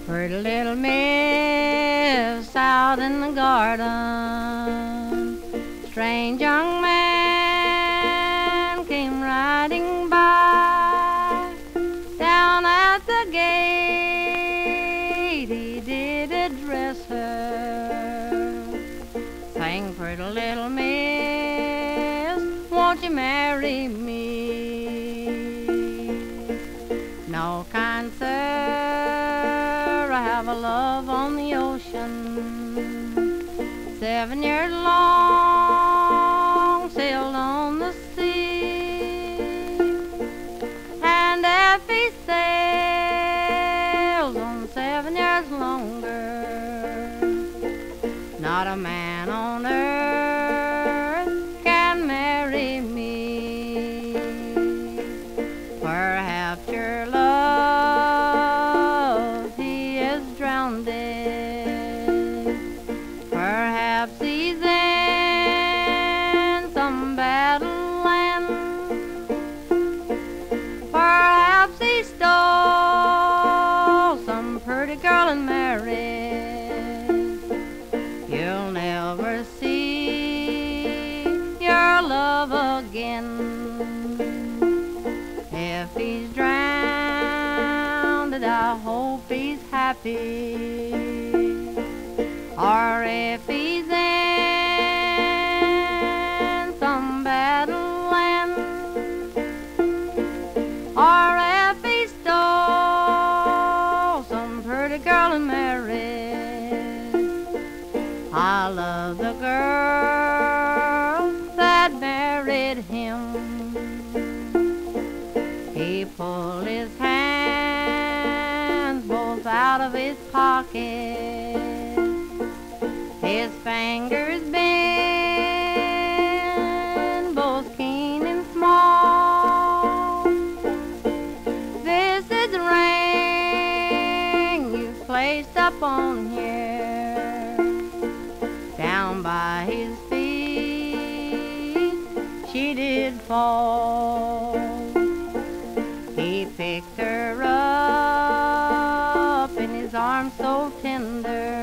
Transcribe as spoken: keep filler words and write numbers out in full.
Pretty little miss out in the garden, strange young man came riding by. Down at the gate he did address her, saying, pretty little miss, won't you marry me? No, kind sir, I have a love on the ocean, seven years long, sailed on the sea. And if he sails on seven years longer, not a man on earth can marry me. Perhaps your love he is drowned in, perhaps he's in some battle land, perhaps he stole some pretty girl and married. You'll never see your love again. If he's drowned, I hope he's happy. Or if he's in some battle land, or if he stole some pretty girl and married. I love the girl that married him. He pulled his hands both out of his pocket, his fingers bent, both keen and small. This is the ring you've placed up on here. Down by his feet she did fall. He picked her up in his arms so tender,